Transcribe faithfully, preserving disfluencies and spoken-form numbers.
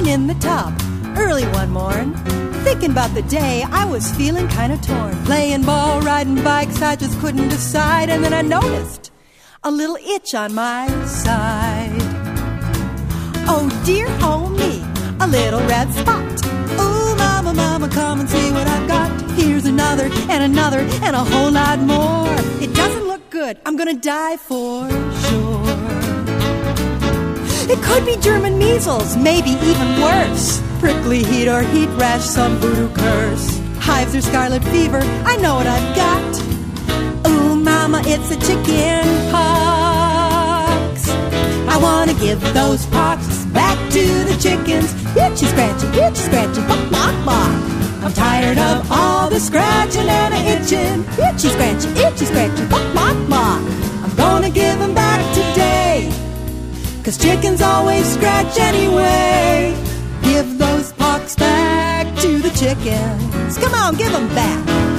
in the tub early one morn, thinking about the day I was feeling kind of torn. Playing ball, riding bikes, I just couldn't decide. And then I noticed a little itch on my side. Oh dear, oh me, a little red spot. Oh mama, mama, come and see what I've got. Here's another and another and a whole lot more. It doesn't look good, I'm gonna die for sure. It could be German measles, maybe even worse. Prickly heat or heat rash, some voodoo curse. Hives or scarlet fever, I know what I've got. Ooh, mama, it's a chicken pox. I wanna give those pox back to the chickens. Itchy, scratchy, itchy, scratchy, bok, bok, bok. I'm tired of all the scratching and the itching. Itchy, scratchy, itchy, scratchy, bok, bok, bok. I'm gonna give them back today, 'cause chickens always scratch anyway. Give those pox back to the chickens. Come on, give them back.